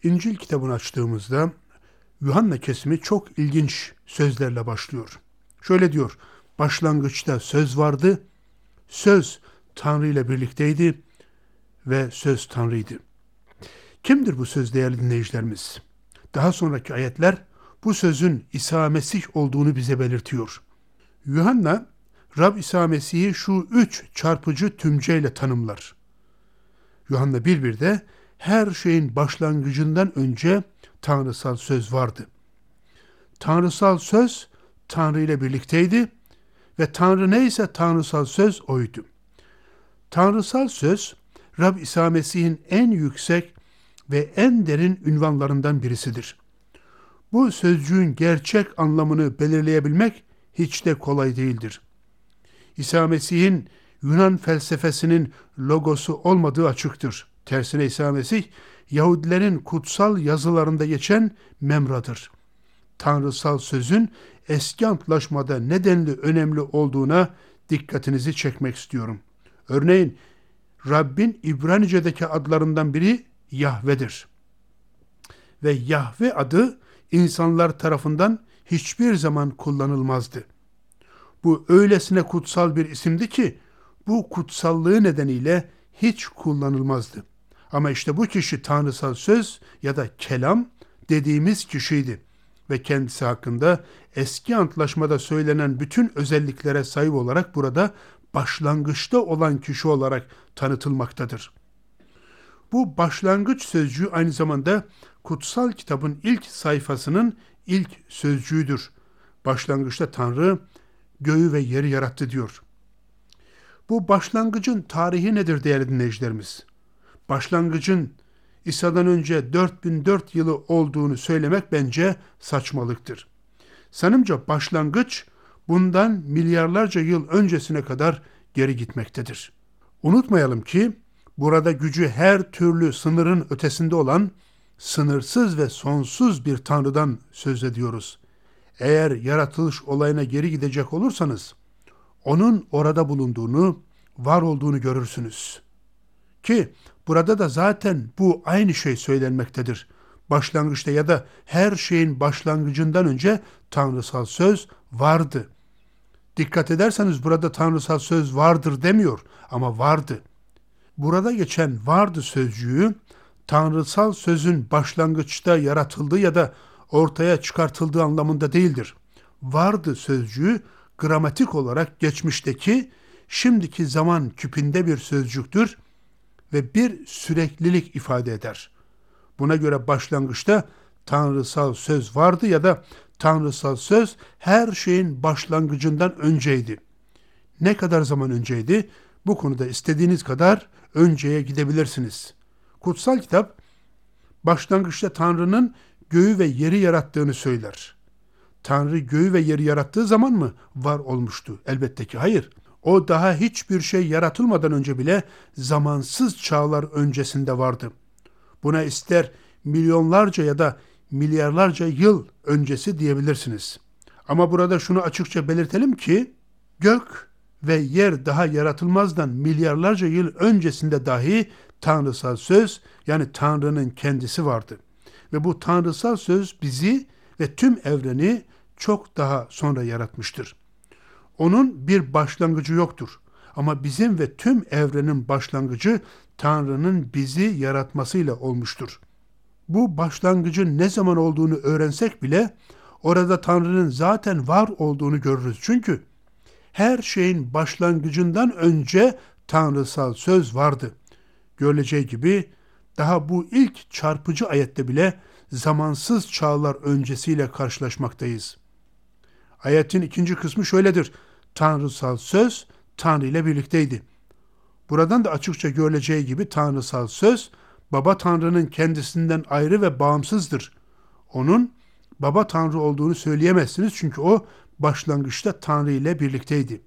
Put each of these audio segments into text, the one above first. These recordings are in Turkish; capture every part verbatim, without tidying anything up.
İncil kitabını açtığımızda Yuhanna kesimi çok ilginç sözlerle başlıyor. Şöyle diyor: başlangıçta söz vardı, söz Tanrı ile birlikteydi ve söz Tanrı'ydı. Kimdir bu söz değerli dinleyicilerimiz? Daha sonraki ayetler bu sözün İsa Mesih olduğunu bize belirtiyor. Yuhanna, Rab İsa Mesih'i şu üç çarpıcı tümceyle tanımlar. Yuhanna bir birde her şeyin başlangıcından önce tanrısal söz vardı. Tanrısal söz Tanrı ile birlikteydi ve Tanrı neyse tanrısal söz oydu. Tanrısal söz Rab İsa Mesih'in en yüksek ve en derin ünvanlarından birisidir. Bu sözcüğün gerçek anlamını belirleyebilmek hiç de kolay değildir. İsa Mesih'in Yunan felsefesinin logosu olmadığı açıktır. Tersine İsa Mesih, Yahudilerin kutsal yazılarında geçen memradır. Tanrısal sözün eski antlaşmada nedenli önemli olduğuna dikkatinizi çekmek istiyorum. Örneğin, Rabbin İbranice'deki adlarından biri Yahve'dir. Ve Yahve adı insanlar tarafından hiçbir zaman kullanılmazdı. Bu öylesine kutsal bir isimdi ki bu kutsallığı nedeniyle hiç kullanılmazdı. Ama işte bu kişi tanrısal söz ya da kelam dediğimiz kişiydi ve kendisi hakkında eski antlaşmada söylenen bütün özelliklere sahip olarak burada başlangıçta olan kişi olarak tanıtılmaktadır. Bu başlangıç sözcüğü aynı zamanda kutsal kitabın ilk sayfasının ilk sözcüğüdür. Başlangıçta Tanrı göğü ve yeri yarattı diyor. Bu başlangıcın tarihi nedir değerli dinleyicilerimiz? Başlangıcın İsa'dan önce dört bin dört yılı olduğunu söylemek bence saçmalıktır. Sanımca başlangıç bundan milyarlarca yıl öncesine kadar geri gitmektedir. Unutmayalım ki burada gücü her türlü sınırın ötesinde olan sınırsız ve sonsuz bir Tanrı'dan söz ediyoruz. Eğer yaratılış olayına geri gidecek olursanız, onun orada bulunduğunu, var olduğunu görürsünüz. Ki burada da zaten bu aynı şey söylenmektedir. Başlangıçta ya da her şeyin başlangıcından önce tanrısal söz vardı. Dikkat ederseniz burada tanrısal söz vardır demiyor ama vardı. Burada geçen vardı sözcüğü, tanrısal sözün başlangıçta yaratıldığı ya da ortaya çıkartıldığı anlamında değildir. Vardı sözcüğü gramatik olarak geçmişteki, şimdiki zaman küpünde bir sözcüktür ve bir süreklilik ifade eder. Buna göre başlangıçta tanrısal söz vardı ya da tanrısal söz her şeyin başlangıcından önceydi. Ne kadar zaman önceydi? Bu konuda istediğiniz kadar önceye gidebilirsiniz. Kutsal kitap başlangıçta Tanrı'nın göğü ve yeri yarattığını söyler. Tanrı göğü ve yeri yarattığı zaman mı var olmuştu? Elbette ki hayır. O daha hiçbir şey yaratılmadan önce bile zamansız çağlar öncesinde vardı. Buna ister milyonlarca ya da milyarlarca yıl öncesi diyebilirsiniz. Ama burada şunu açıkça belirtelim ki gök ve yer daha yaratılmazdan milyarlarca yıl öncesinde dahi tanrısal söz, yani Tanrı'nın kendisi vardı. Ve bu tanrısal söz bizi ve tüm evreni çok daha sonra yaratmıştır. Onun bir başlangıcı yoktur. Ama bizim ve tüm evrenin başlangıcı Tanrı'nın bizi yaratmasıyla olmuştur. Bu başlangıcın ne zaman olduğunu öğrensek bile orada Tanrı'nın zaten var olduğunu görürüz. Çünkü her şeyin başlangıcından önce tanrısal söz vardı. Görüleceği gibi daha bu ilk çarpıcı ayette bile zamansız çağlar öncesiyle karşılaşmaktayız. Ayetin ikinci kısmı şöyledir: tanrısal söz Tanrı ile birlikteydi. Buradan da açıkça görüleceği gibi tanrısal söz Baba Tanrı'nın kendisinden ayrı ve bağımsızdır. Onun Baba Tanrı olduğunu söyleyemezsiniz çünkü o başlangıçta Tanrı ile birlikteydi.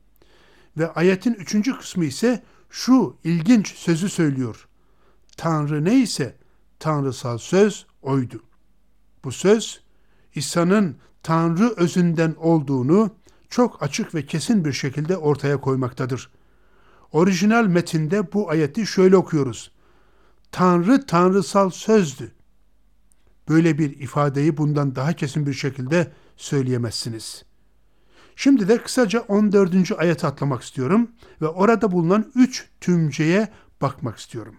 Ve ayetin üçüncü kısmı ise şu ilginç sözü söylüyor: Tanrı neyse tanrısal söz oydu. Bu söz İsa'nın Tanrı özünden olduğunu çok açık ve kesin bir şekilde ortaya koymaktadır. Orijinal metinde bu ayeti şöyle okuyoruz: Tanrı tanrısal sözdü. böyle bir ifadeyi bundan daha kesin bir şekilde söyleyemezsiniz. Şimdi de kısaca on dördüncü ayete atlamak istiyorum ve orada bulunan üç tümceye bakmak istiyorum.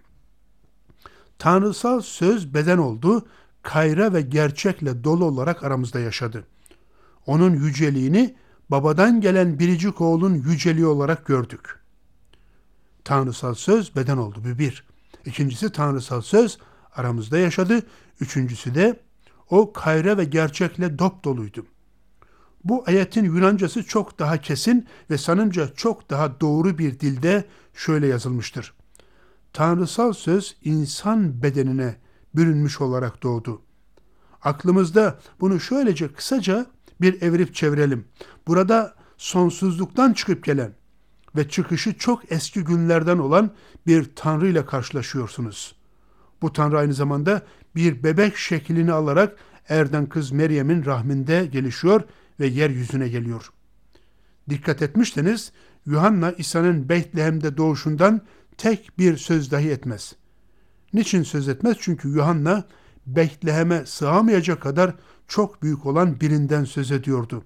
Tanrısal söz beden oldu, kayra ve gerçekle dolu olarak aramızda yaşadı. Onun yüceliğini babadan gelen biricik oğlun yüceliği olarak gördük. Tanrısal söz beden oldu. Bu bir. İkincisi tanrısal söz aramızda yaşadı. Üçüncüsü de o kayra ve gerçekle dop doluydu. Bu ayetin Yunancası çok daha kesin ve sanımca çok daha doğru bir dilde şöyle yazılmıştır. Tanrısal söz insan bedenine bürünmüş olarak doğdu. Aklımızda bunu şöylece kısaca bir evirip çevirelim. Burada sonsuzluktan çıkıp gelen ve çıkışı çok eski günlerden olan bir Tanrı ile karşılaşıyorsunuz. Bu Tanrı aynı zamanda bir bebek şeklini alarak Erden kız Meryem'in rahminde gelişiyor ve yeryüzüne geliyor. Dikkat etmişseniz Yuhanna İsa'nın Betlehem'de doğuşundan tek bir söz dahi etmez. Niçin söz etmez? Çünkü Yuhanna Betlehem'e sığamayacak kadar çok büyük olan birinden söz ediyordu.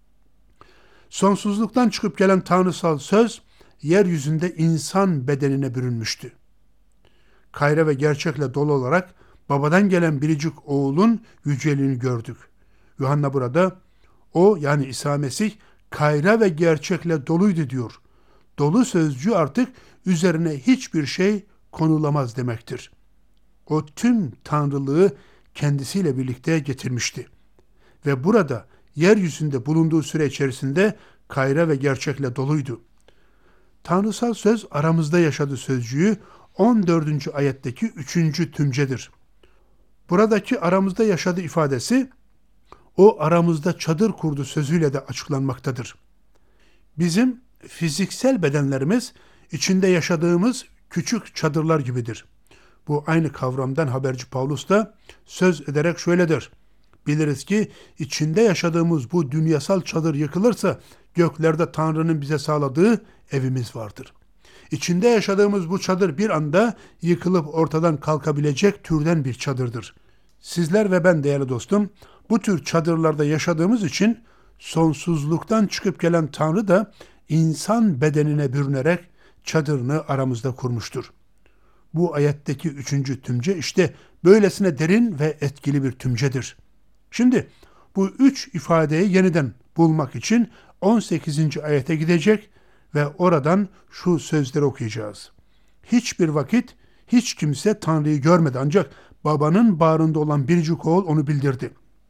Sonsuzluktan çıkıp gelen tanrısal söz yeryüzünde insan bedenine bürünmüştü. Kayra ve gerçekle dolu olarak babadan gelen biricik oğulun yüceliğini gördük. Yuhanna burada o yani İsa Mesih kayra ve gerçekle doluydu diyor. Dolu sözcüğü artık üzerine hiçbir şey konulamaz demektir. O tüm tanrılığı kendisiyle birlikte getirmişti. Ve burada yeryüzünde bulunduğu süre içerisinde kayra ve gerçekle doluydu. Tanrısal söz aramızda yaşadı sözcüğü on dördüncü ayetteki üçüncü tümcedir. Buradaki aramızda yaşadı ifadesi o aramızda çadır kurdu sözüyle de açıklanmaktadır. Bizim fiziksel bedenlerimiz içinde yaşadığımız küçük çadırlar gibidir. Bu aynı kavramdan haberci Pavlus da söz ederek şöyle der. Biliriz ki içinde yaşadığımız bu dünyasal çadır yıkılırsa göklerde Tanrı'nın bize sağladığı evimiz vardır. İçinde yaşadığımız bu çadır bir anda yıkılıp ortadan kalkabilecek türden bir çadırdır. Sizler ve ben değerli dostum bu tür çadırlarda yaşadığımız için sonsuzluktan çıkıp gelen Tanrı da insan bedenine bürünerek çadırını aramızda kurmuştur. Bu ayetteki üçüncü tümce işte böylesine derin ve etkili bir tümcedir. Şimdi bu üç ifadeyi yeniden bulmak için on sekizinci ayete gidecek ve oradan şu sözleri okuyacağız. Hiçbir vakit hiç kimse Tanrı'yı görmedi ancak babanın bağrında olan biricik oğul onu bildirdi.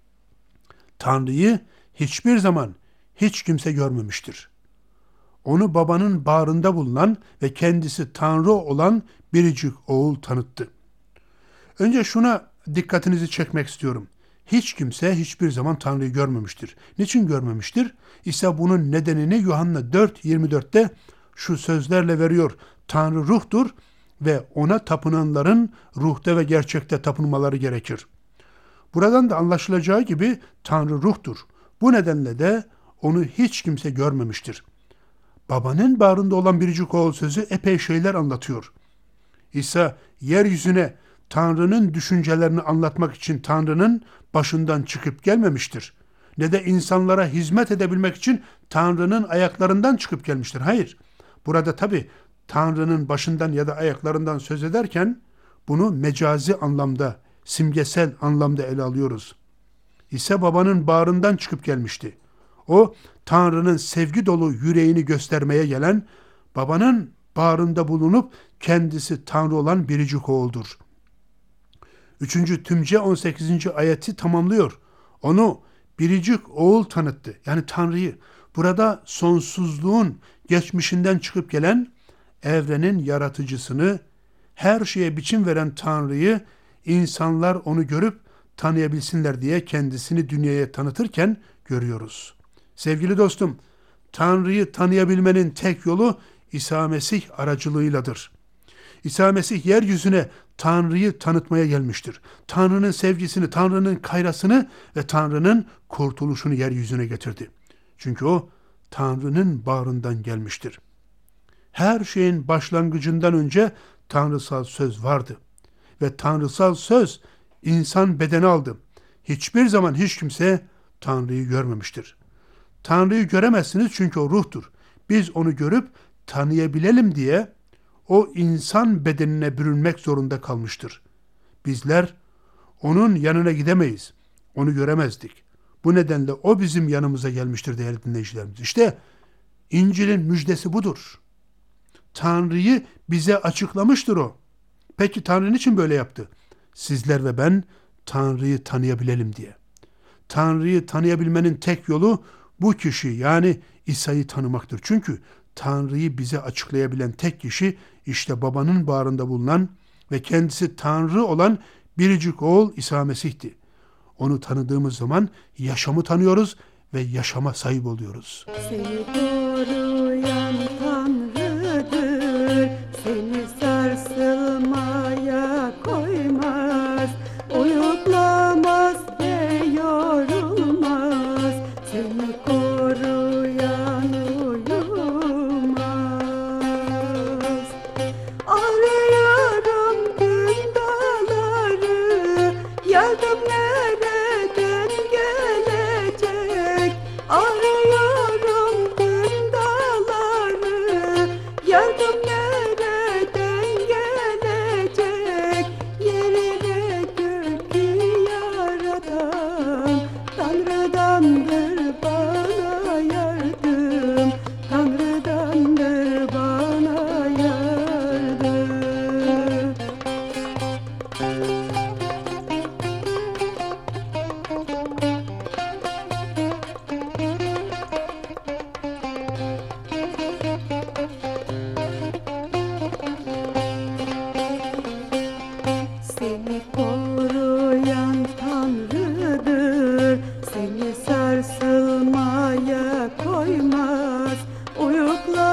Tanrı'yı hiçbir zaman hiç kimse görmemiştir. Onu babanın bağrında bulunan ve kendisi Tanrı olan biricik oğul tanıttı. Önce şuna dikkatinizi çekmek istiyorum. Hiç kimse hiçbir zaman Tanrı'yı görmemiştir. Niçin görmemiştir? İsa bunun nedenini Yuhanna dört yirmi dörtte şu sözlerle veriyor. Tanrı ruhtur ve ona tapınanların ruhta ve gerçekte tapınmaları gerekir. Buradan da anlaşılacağı gibi Tanrı ruhtur. Bu nedenle de onu hiç kimse görmemiştir. Babanın bağrında olan biricik oğul sözü epey şeyler anlatıyor. İsa yeryüzüne Tanrı'nın düşüncelerini anlatmak için Tanrı'nın başından çıkıp gelmemiştir. Ne de insanlara hizmet edebilmek için Tanrı'nın ayaklarından çıkıp gelmiştir. Hayır. Burada tabi Tanrı'nın başından ya da ayaklarından söz ederken bunu mecazi anlamda, simgesel anlamda ele alıyoruz. İsa babanın bağrından çıkıp gelmişti. O Tanrı'nın sevgi dolu yüreğini göstermeye gelen, babanın bağrında bulunup kendisi Tanrı olan biricik oğuldur. Üçüncü tümce on sekizinci ayeti tamamlıyor. Onu biricik oğul tanıttı. Yani Tanrı'yı. Burada sonsuzluğun geçmişinden çıkıp gelen evrenin yaratıcısını, her şeye biçim veren Tanrı'yı insanlar onu görüp tanıyabilsinler diye kendisini dünyaya tanıtırken görüyoruz. Sevgili dostum, Tanrı'yı tanıyabilmenin tek yolu İsa Mesih aracılığıyladır. İsa Mesih yeryüzüne Tanrı'yı tanıtmaya gelmiştir. Tanrı'nın sevgisini, Tanrı'nın kayrasını ve Tanrı'nın kurtuluşunu yeryüzüne getirdi. Çünkü o Tanrı'nın bağrından gelmiştir. Her şeyin başlangıcından önce tanrısal söz vardı. Ve tanrısal söz insan bedeni aldı. hiçbir zaman hiç kimse Tanrı'yı görmemiştir. Tanrı'yı göremezsiniz çünkü o ruhtur. Biz onu görüp tanıyabilelim diye o insan bedenine bürünmek zorunda kalmıştır. Bizler onun yanına gidemeyiz. Onu göremezdik. Bu nedenle o bizim yanımıza gelmiştir değerli dinleyicilerimiz. İşte İncil'in müjdesi budur. Tanrı'yı bize açıklamıştır o. Peki Tanrı niçin böyle yaptı? Sizler ve ben Tanrı'yı tanıyabilelim diye. Tanrı'yı tanıyabilmenin tek yolu bu kişi yani İsa'yı tanımaktır. Çünkü Tanrı'yı bize açıklayabilen tek kişi işte babanın bağrında bulunan ve kendisi Tanrı olan biricik oğul İsa Mesih'ti. Onu tanıdığımız zaman yaşamı tanıyoruz ve yaşama sahip oluyoruz. Seni koruyan Tanrı'dır, seni sarsılmaya koymaz, uyuklamaz ve yorulmaz, seni koruyan uyumaz. Arıyorum gün dağları, yardım nereden gelecek? Arıyorum gün dağları, yardım nereden gelecek? Yeri ve gökü yaratan Tanrı'dandır bana yardım, Tanrı'dandır bana yardım. Seni koruyan Tanrı'dır, seni sarsılmaya koymaz, uyukla